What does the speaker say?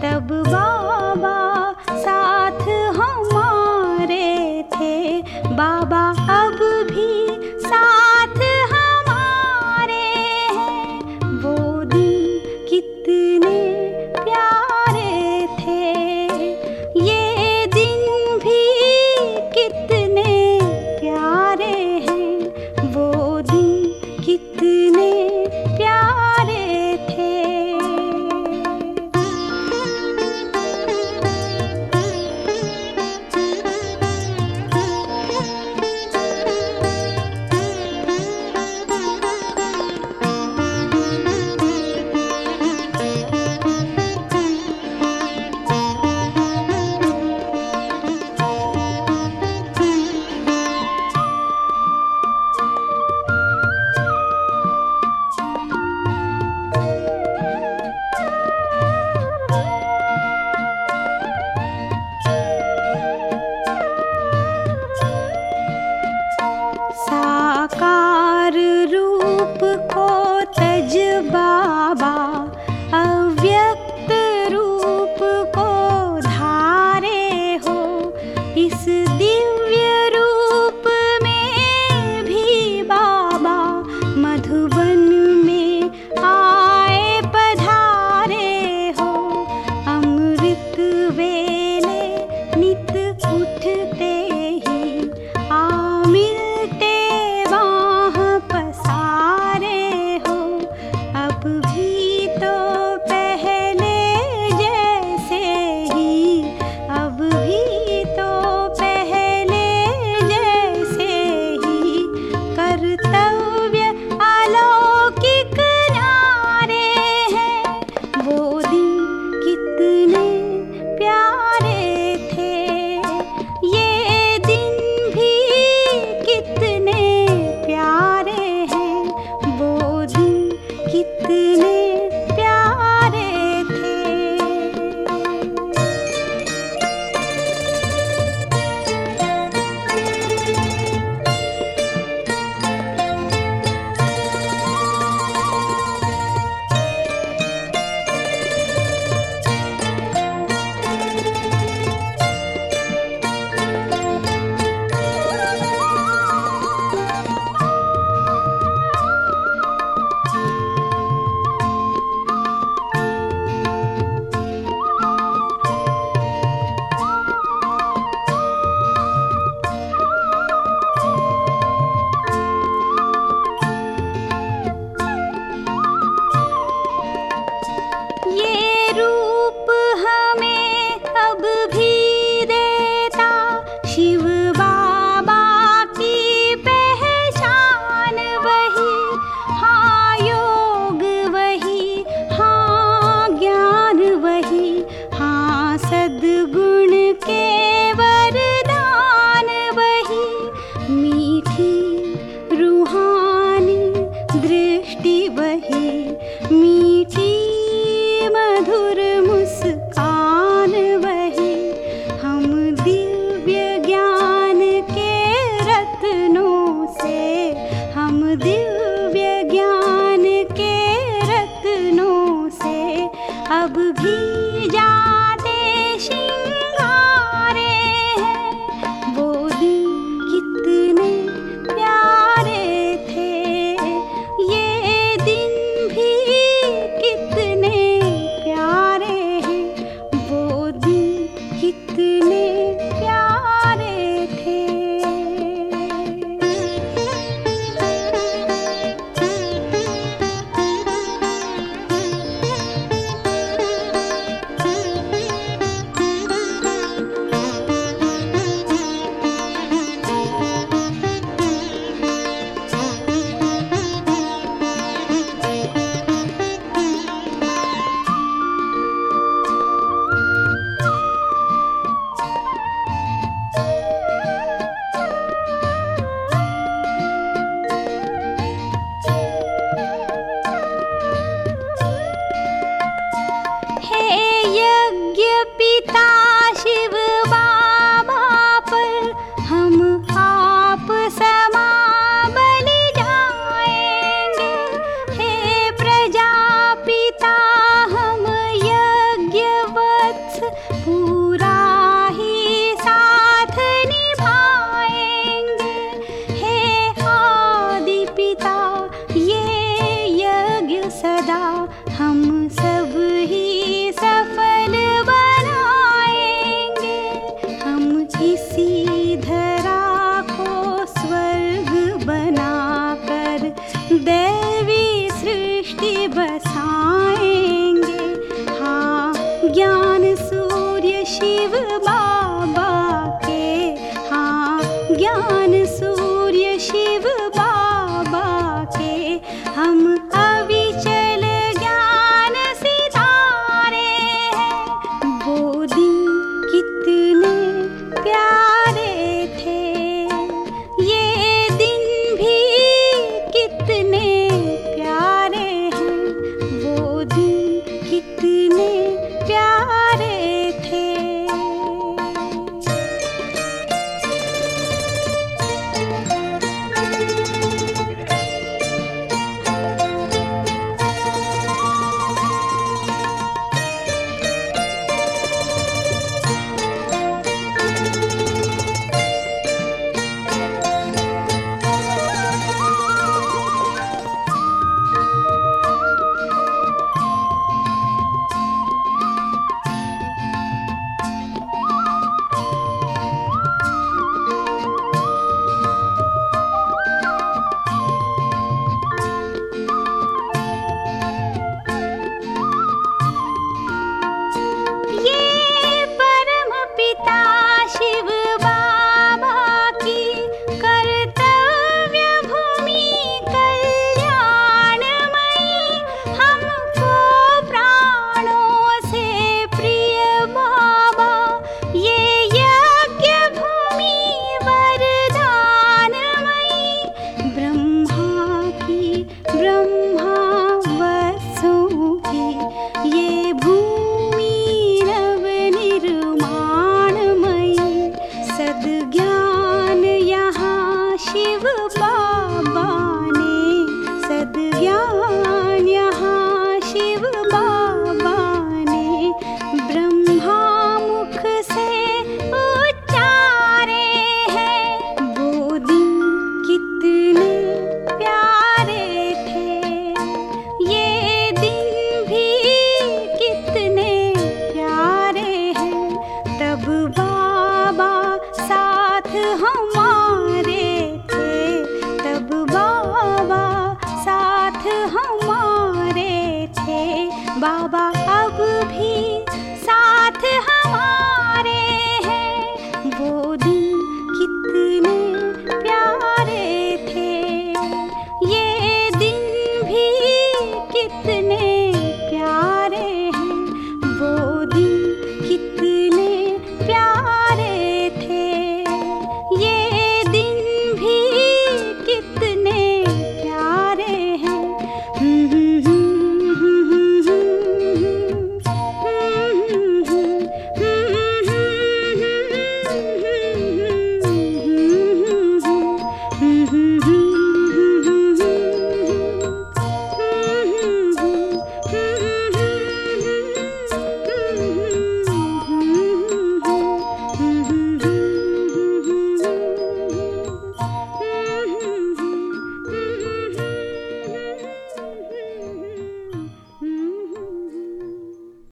तब बाबा साथ हमारे थे, बाबा अब भी साथ हमारे हैं। वो दिन कितने प्यारे थे, ये दिन भी कितने प्यारे हैं। वो दिन कितने प्यारे थे। साकार रूप को तज बाबा, अव्यक्त रूप को धारे हो। इस दिव्य रूप में भी बाबा मधुबन में आए पधारे हो। अमृत वेले नित उठते ही आ मिलते बाह पसारे हो। अब भी तो पहले जैसे ही, अब भी तो पहले जैसे ही कर्तव्य अलौकिक न्यारे हैं। वो दिन कितने प्यारे थे, ये दिन भी कितने प्यारे हैं। वो दिन कितने प्यारे थे। ये रूप हमें अब भी देता शिव बाबा की पहचान वही। हाँ योग वही, हाँ ज्ञान वही, हाँ सद्गुण के वरदान वही। मीठी रूहानी दृष्टि वही, मीठी मधुर मुस्कान वही। हम दिव्य ज्ञान के रत्नों से, हम दिव्य ज्ञान के रत्नों से अब भी जाते श्रृंगारे हैं। वो दिन कितने प्यारे थे, ये दिन भी कितने प्यारे हैं। वो दिन कितने प्यारे थे। प्रजापिता हम यज्ञ पूरा ही साथ निभाएंगे। हे आदि पिता ये यज्ञ सदा हम सब ही सफल बनाएंगे। हम इसी धरा को स्वर्ग बनाकर दैवी सृष्टि बसाएंगे। हाँ, ज्ञान सूर्य शिव